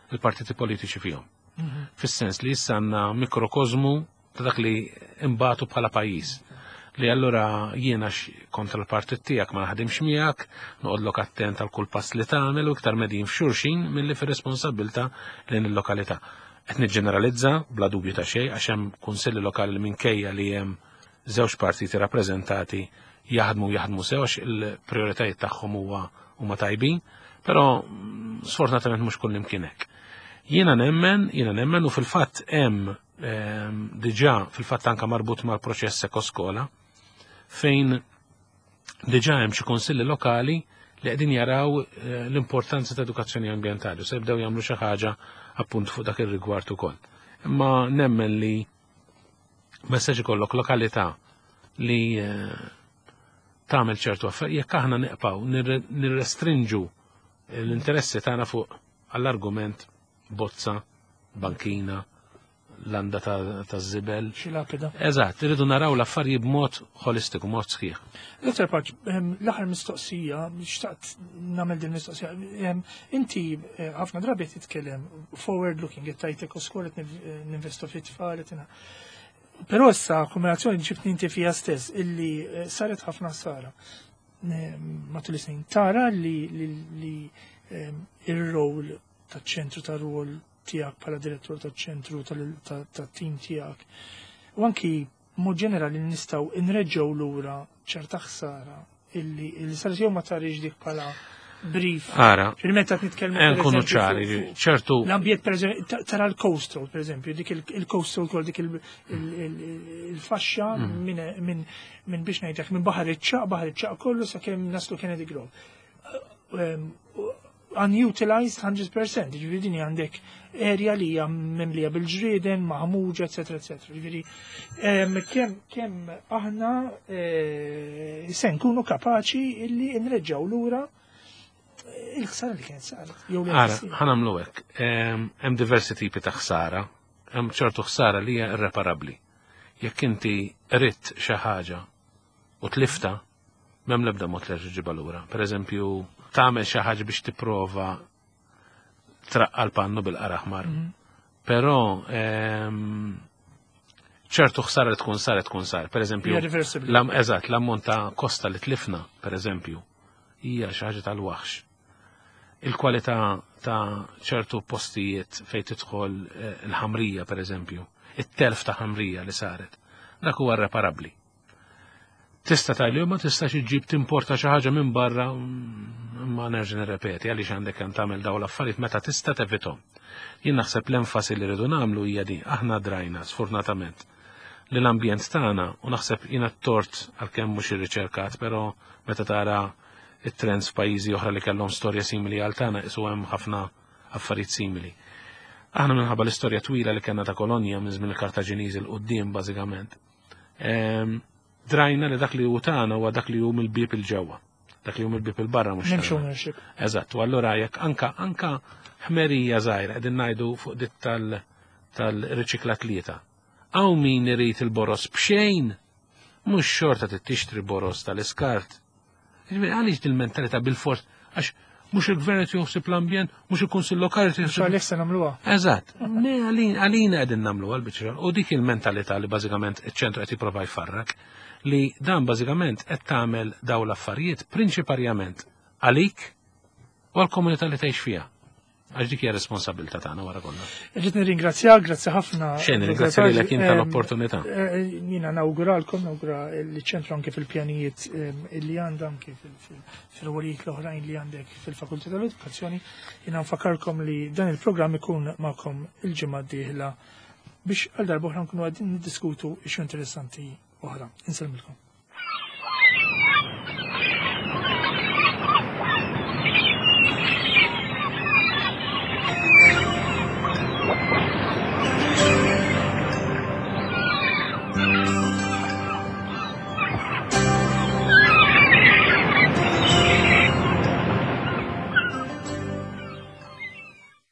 il-partiti politiċi fihom. Fis-sens li issa għandna mikrokozmu ta' dak li imbatu bħala pajjiż. Li allura jiena kontra l-partit tiegħek ma naħdimx miegħek, noqgħodlok attent għal kull pass li tagħmel u iktar medin f'xulxin milli fir-responsabbilta lejn il-lokalità. Qed niġġeneralizza bla dubju ta' xejn għax hemm kunsilli lokali li minkejja li hemm żewġ partiti rappreżentati jaħdmu sew għax il-prijoritajiet tagħhom huma tajbin, però sfortunatament mhux kull imkien hekk. Jiena nemmen u fil-fatt hemm diġà fil-fatt anke marbut mal-proċess ekoskola fejn diġà hemm xi kunsilli lokali li qegħdin jaraw l-importanza ta' edukazzjoni ambjentali u se jibdew jagħmlu xi ħaġa appunt fuq dak ir-rigward ukoll. Imma nemmen li messaġġ ikollok lokalità li tagħmel ċertu affarijiet jekk aħna neqpaw nirrestrinġu l-interessi tagħna fuq għall-argument bozza, bankina, landa ta' żibel. Xi lapida. Eżatt, irridu naraw l-affarijiet b'mod holistiku, mod sħiħ. Dottor Paċ, l-aħħar mistoqsija, xtaqt nagħmel din mistoqsija. Inti ħafna drabi titkellem forward looking, qed tajt ekoskola ninvestu fit-tfal, però issa kombinazzjoni ġibtni inti fiha stess illi saret ħafna sara. Matul is-snin tara li ir-rol taċ-ċentru tar-rwol tiegħek bħala direttur taċ-ċentru tat-tim tiegħek. U anki mod ġenerali nistgħu nreġgħu lura ċerta ħsara illi saret jew ma tarix dik bħala brief. Ara. Meta nitkellmu nkunu ċari, ċertu. L-ambjent pereżempju tara l-coastal pereżempju, dik il-coastal ukoll dik il-faxxa minn biex ngħidlek minn baħar iċ-ċaq kollu sakemm naslu Kennedy Grove. Unutilized 100%, ġifiri din għandek area li hija memlija bil-ġrieden, maħmuġa, eccetera, eccetera. Ġifiri, kemm aħna se nkunu kapaċi illi nreġgħu lura il-ħsara li kienet saret. Ara, ħanamlu hekk. Hemm diversi tipi ta' ħsara, hemm ċertu ħsara li hija irreparabbli. Jekk inti ridt xi ħaġa u tlifta, m'hemm l-ebda mod li ġibha lura. Pereżempju, tagħmel xi ħaġa biex tipprova traqqal pannu bil-qaraħmar. Però ċertu ħsara li tkun sar. Pereżempju, eżatt, l-ammont ta' kosta li tlifna, pereżempju, hija xi ħaġa tal-waħx. Il-kwalità ta' ċertu postijiet fejn tidħol il-ħamrija, pereżempju, it-telf ta' ħamrija li saret. Dak huwa irreparabbli. Tista' tgħidli ma tistax iġġib timporta xi ħaġa minn barra ma nerġa' nirrepeti għaliex għandek hemm tagħmel dawn l-affarijiet meta tista' tevithom. Jien naħseb l-enfasi li rridu nagħmlu hija di aħna drajna sfortunatament li l-ambjent tagħna u naħseb jiena t-tort għalkemm mhux irriċerkat, però meta tara it-trends f'pajjiżi oħra li kellhom storja simili għal tagħna isu hemm ħafna affarijiet simili. Aħna minħabba l-istorja twila li kellna ta' kolonja minn żmien il-Kartaġiniżi l qudiem bażikament. Drajna li dak li hu tagħna huwa dak li hu mill-bieb il-ġewwa. Dak li hu mill-bieb il-barra mhux. M'hemmx ownership. Eżatt, u allura jekk anka ħmerija żgħira qegħdin ngħidu fuq dit tal-riċiklatlieta. Hawn min irid il-boros b'xejn, mhux xorta tixtri boros tal-iskart. Għaliex dil-mentalità bil-fors, għax mhux il-gvern qed joħsib l-ambjent, mhux il-kunsill lokali qed joħsib. Għaliex se nagħmluha. Eżatt. Għalina qegħdin nagħmluha l-biċċa. U dik il-mentalità li bażikament iċ-ċentru qed jipprova jfarrak li dan bażikament qed tagħmel dawn l-affarijiet prinċiparjament għalik u għall-komunità li tgħix fiha. Għax dik hija responsabilità tagħna wara kollha. Rrid nirringrazzjak, grazzi ħafna. Xejn nirringrazzja lilek inta l-opportunità. Jiena nawgura l-ċentru anke fil-pjanijiet li għandha anke fil-warijiet l-oħrajn li għandek fil-Fakultà tal-Edukazzjoni. Jiena nfakkarkom li dan il-programm ikun magħkom il-ġimgħa d-dieħla biex għal darba oħra nkunu għaddin niddiskutu ixu interessanti oħra. Inselmilkom.